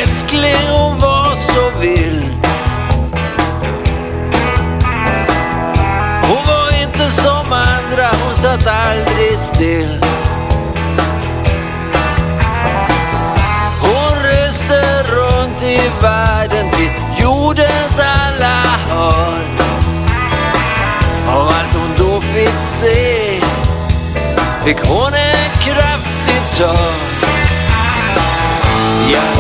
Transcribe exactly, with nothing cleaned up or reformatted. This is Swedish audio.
mänsklig och var så vild. Hon var inte som andra, hon satt aldrig still. Hon reste runt i världen till jordens alla hörn. Av allt hon då fick se fick hon en kraftig törn. Jag